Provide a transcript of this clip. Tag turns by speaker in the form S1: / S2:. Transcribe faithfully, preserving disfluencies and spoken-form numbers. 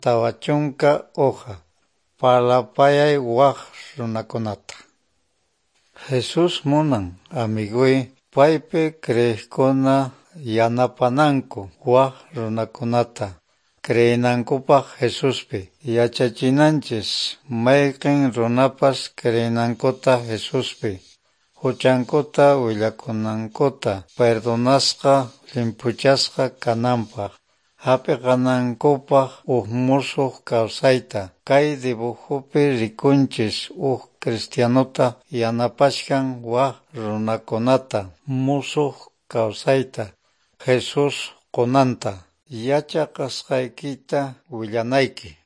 S1: tawa chunka hoja, palapayay waq runakunata. Jesus munan amiguy paypi kriyiqkuna yanapananku waq runakunata kriyinankupaq Jesuspi yachachinanchis mayqin runapas kriyinankuta Jesuspi huchankuta willakunankuta perdonasqa limpuchasqa kananpaq hapiqanankupaq uq musuq kawsayta kay dibujupi rikunchis uq cristianuta yanapashkan waq runakunata musuq kawsayta Jesus qunanta yachaqasqaykita willanayki.